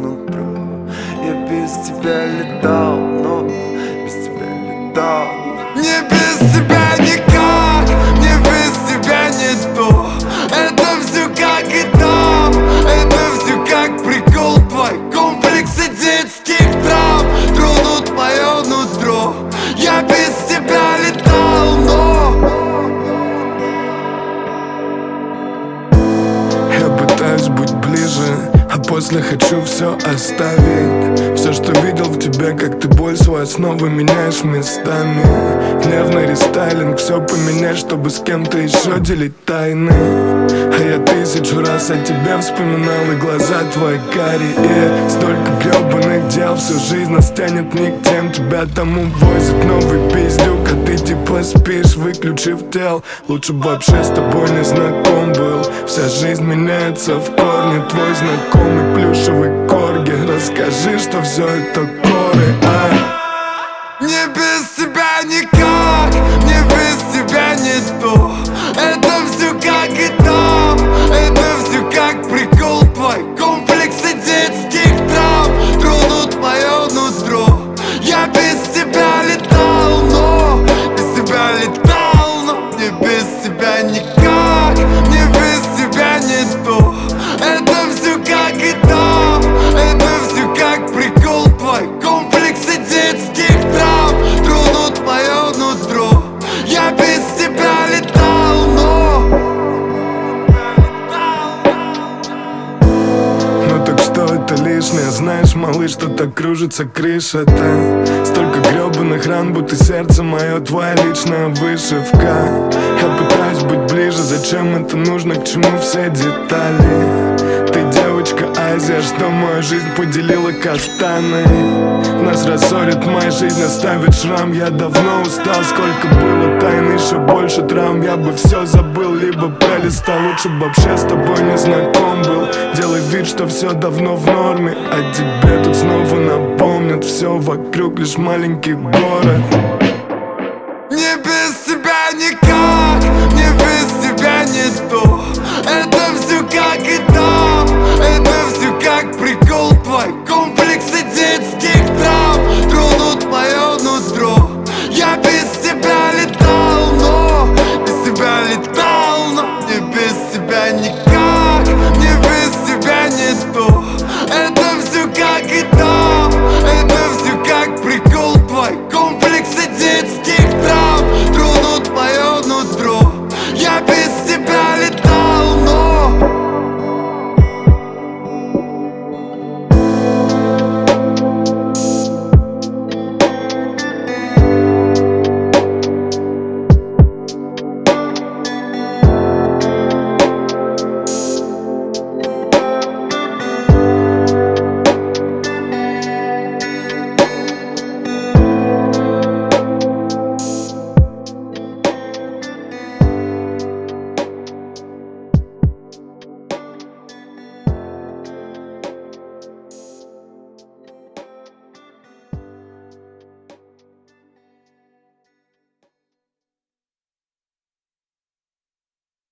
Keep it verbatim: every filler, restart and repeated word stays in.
нутро. Я без тебя летал, но без тебя летал. Не без тебя никак, мне без тебя не то. Это все как и там, это все как прикол твой. Комплексы детских травм тронут мое нутро. Я без тебя летал, но я пытаюсь быть ближе, а после хочу все оставить. Все, что видел в тебе, как ты боль свою снова меняешь местами. Нервный рестайлинг, все поменять, чтобы с кем-то еще делить тайны. А я тысячу раз о тебе вспоминал, и глаза твои карие. Столько гребаных дел, всю жизнь нас тянет не к тем. Тебя там увозит новый пиздюк, а ты типа спишь, выключив тел. Лучше бы вообще с тобой не знаком был. Вся жизнь меняется в корне. Твой знакомый плюшевый корги, расскажи, что все это коры, а? Не без тебя никак, не без тебя не то. Это все как и там, это все как прикол твой. Комплексы детских травм тронут мое нутро. Я без тебя летал, но без тебя летал, но не без тебя никак, не без тебя не то. Это все как и там, это все как прикол твой. Комплексы детских травм тронут мое нутро. Я без тебя летал, но Ну так что это лишнее, знаешь, малыш, что так кружится крыша-то. Столько гребаных ран, будто сердце мое твоя личная вышивка. Я пытаюсь быть ближе, зачем это нужно, к чему все детали? Ты девочка Азия, что мою жизнь поделила каштаны. Нас рассорит моя жизнь, оставит шрам. Я давно устал, сколько было тайн, еще больше травм. Я бы все забыл, либо пролистал. Лучше бы вообще с тобой не знаком был. Делай вид, что все давно в норме, а тебе тут снова напомнят. Все вокруг лишь маленький город. не без тебя никак, не без тебя не то. Это все как и там, это все как прикол твой. Комплекс